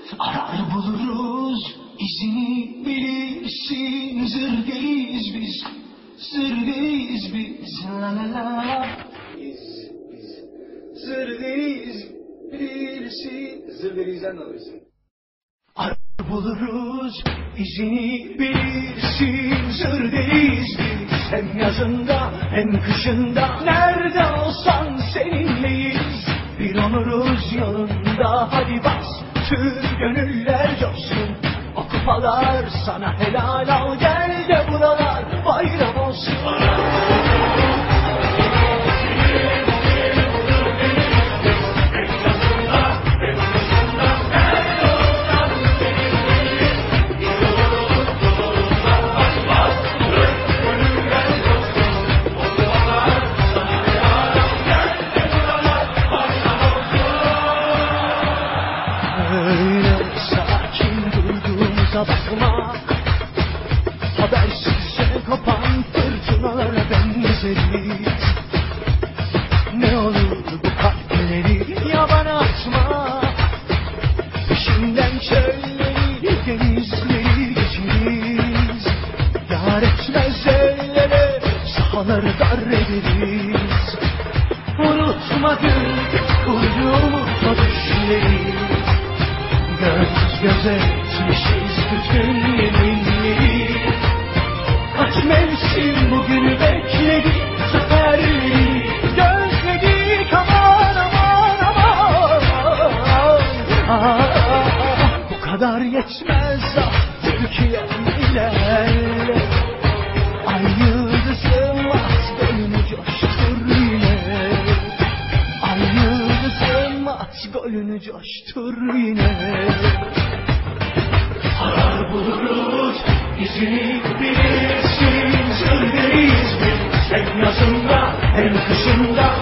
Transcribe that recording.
Arar buluruz, izini bilirsin. Zır değiliz biz, zır değiliz biz. La la la. Biz zır değiliz, bilirsin. Zır değilizden de alırsın. Arar buluruz, izini bilirsin. Zır değiliz biz. Hem yazında hem kışında, nerede olsan seninleyiz. Bir onuruz yolunda, hadi bas, tüm gönüller coşsun. O kupalar sana helal, al gel de buralar bayram olsun. Öyle sakin durduğumuza bakma, habersizce kopan fırtınalara benzeriz. Ne olur bu kalpleri yabana atma, peşinden çölleri, denizleri geçeriz. Yar etmez ellere, sahaları dar ederiz. Unutmadık kurduğumuz o düşleri, göz göze etmişiz bütün yeminleri. Kaç mevsim bugünü bekledik, zaferleri gözledik, aman aman aman. Bu kadar yetmez ah Türkiye'm, ilerle. Ay yıldızım at golünü coştur yine. Ay yıldızım at golünü coştur yine. Arar buluruz, izini bilirsin. Zır değiliz biz, hem yazında hem kışında.